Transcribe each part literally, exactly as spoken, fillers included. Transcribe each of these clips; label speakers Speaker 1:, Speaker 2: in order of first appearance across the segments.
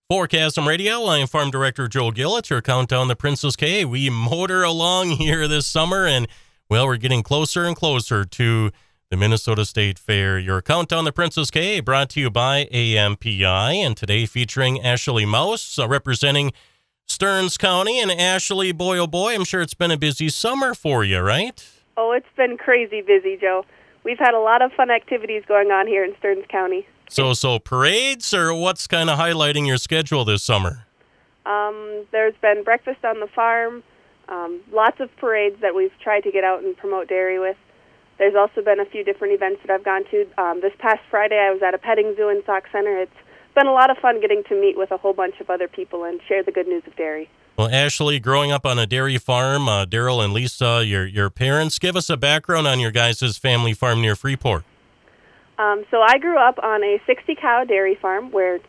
Speaker 1: For Chasm Radio, I am Farm Director Joe Gill. It's your countdown to Princess K. We motor along here this summer, and, well, we're getting closer and closer to the Minnesota State Fair. Your countdown to Princess K brought to you by A M P I, and today featuring Ashley Mouse, uh, representing Stearns County. And Ashley, boy, oh boy, I'm sure it's been a busy summer for you, right?
Speaker 2: Oh, it's been crazy busy, Joe. We've had a lot of fun activities going on here in Stearns County.
Speaker 1: So, so parades, or what's kind of highlighting your schedule this summer?
Speaker 2: Um, there's been breakfast on the farm, um, lots of parades that we've tried to get out and promote dairy with. There's also been a few different events that I've gone to. Um, this past Friday, I was at a petting zoo in Sauk Center. It's been a lot of fun getting to meet with a whole bunch of other people and share the good news of dairy.
Speaker 1: Well, Ashley, growing up on a dairy farm, uh, Daryl and Lisa, your your parents, give us a background on your guys' family farm near Freeport.
Speaker 2: Um, so I grew up on a sixty-cow dairy farm where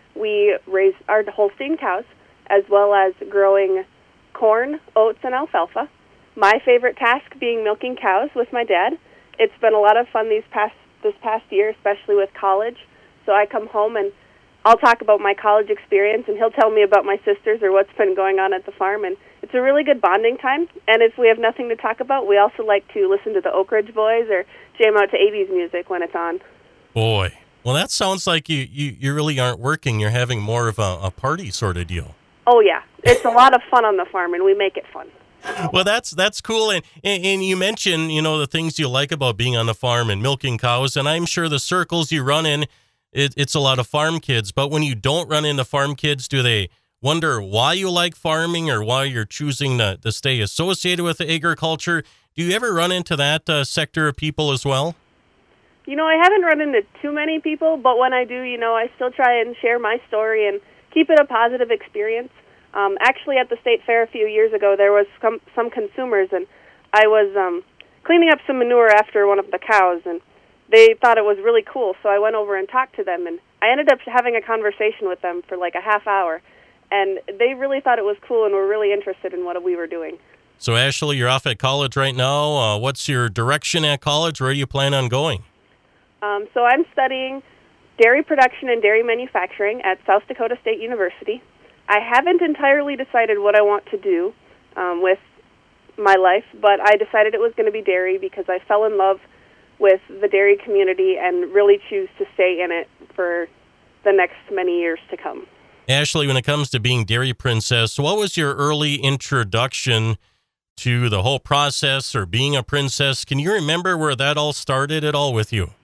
Speaker 2: we raise our Holstein cows, as well as growing corn, oats, and alfalfa. My favorite task being milking cows with my dad. It's been a lot of fun these past this past year, especially with college. So I come home and I'll talk about my college experience, and he'll tell me about my sisters or what's been going on at the farm. And it's a really good bonding time. And if we have nothing to talk about, we also like to listen to the Oak Ridge Boys or jam out to A B's music when it's on.
Speaker 1: Boy, well, that sounds like you, you, you really aren't working. You're having more of a, a party sort of deal.
Speaker 2: Oh, yeah. It's a lot of fun on the farm, and we make it fun.
Speaker 1: Well, that's that's cool. And, and and you mentioned, you know, the things you like about being on the farm and milking cows. And I'm sure the circles you run in, it, it's a lot of farm kids. But when you don't run into farm kids, do they wonder why you like farming or why you're choosing to, to stay associated with agriculture? Do you ever run into that uh, sector of people as well?
Speaker 2: You know, I haven't run into too many people, but when I do, you know, I still try and share my story and keep it a positive experience. Um, actually, at the state fair a few years ago, there was some, some consumers, and I was um, cleaning up some manure after one of the cows, and they thought it was really cool, so I went over and talked to them, and I ended up having a conversation with them for like a half hour, and they really thought it was cool and were really interested in what we were doing.
Speaker 1: So, Ashley, you're off at college right now. Uh, what's your direction at college? Where do you plan on going?
Speaker 2: Um, so I'm studying dairy production and dairy manufacturing at South Dakota State University. I haven't entirely decided what I want to do um, with my life, but I decided it was going to be dairy because I fell in love with the dairy community and really choose to stay in it for the next many years to come.
Speaker 1: Ashley, when it comes to being dairy princess, what was your early introduction to the whole process or being a princess? Can you remember where that all started at all with you?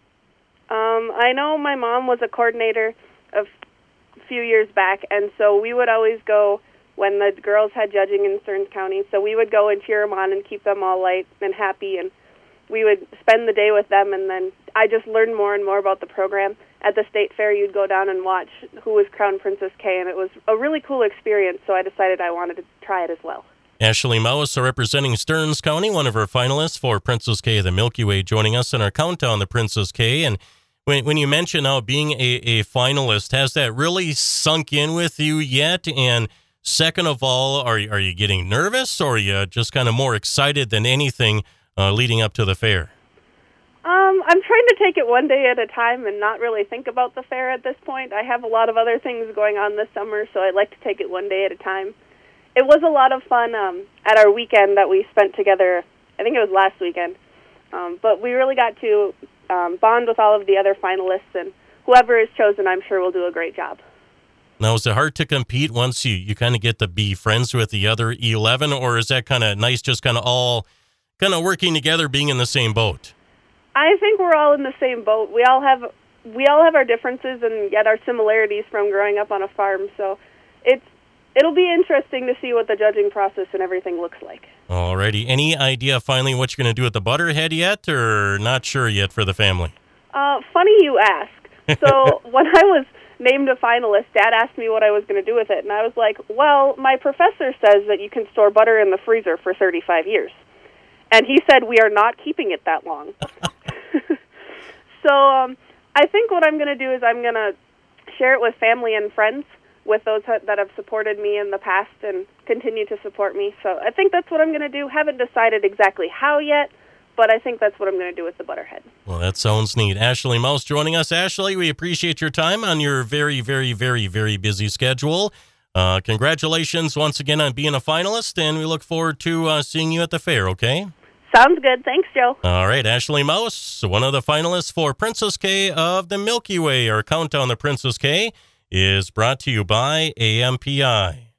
Speaker 2: Um, I know my mom was a coordinator a few years back, and so we would always go when the girls had judging in Stearns County. So we would go and cheer them on and keep them all light and happy, and we would spend the day with them, and then I just learned more and more about the program. At the state fair, you'd go down and watch who was Crown Princess K, and it was a really cool experience, so I decided I wanted to try it as well.
Speaker 1: Ashley Mouse, representing Stearns County, one of our finalists for Princess K, the Milky Way, joining us in our countdown to Princess K. And when when you mention now being a, a finalist, has that really sunk in with you yet? And second of all, are, are you getting nervous, or are you just kind of more excited than anything uh, leading up to the fair?
Speaker 2: Um, I'm trying to take it one day at a time and not really think about the fair at this point. I have a lot of other things going on this summer, so I'd like to take it one day at a time. It was a lot of fun um, at our weekend that we spent together. I think it was last weekend. Um, but we really got to um, bond with all of the other finalists, and whoever is chosen, I'm sure will do a great job.
Speaker 1: Now, is it hard to compete once you, you kind of get to be friends with the other eleven, or is that kind of nice, just kind of all kind of working together, being in the same boat?
Speaker 2: I think we're all in the same boat. We all have we all have our differences and yet our similarities from growing up on a farm. So it's it'll be interesting to see what the judging process and everything looks like.
Speaker 1: Alrighty. Any idea finally what you're going to do at the Butterhead yet, or not sure yet for the family?
Speaker 2: Uh, funny you ask. So when I was named a finalist, Dad asked me what I was going to do with it, and I was like, well, my professor says that you can store butter in the freezer for thirty-five years. And he said we are not keeping it that long. So um, I think what I'm going to do is I'm going to share it with family and friends, with those that have supported me in the past and continue to support me. So I think that's what I'm going to do. Haven't decided exactly how yet, but I think that's what I'm going to do with the Butterhead.
Speaker 1: Well, that sounds neat. Ashley Mouse joining us. Ashley, we appreciate your time on your very, very, very, very busy schedule. Uh, congratulations once again on being a finalist, and we look forward to uh, seeing you at the fair, okay?
Speaker 2: Sounds good. Thanks, Joe.
Speaker 1: All right, Ashley Mouse, one of the finalists for Princess K of the Milky Way. Our countdown to Princess K is brought to you by A M P I.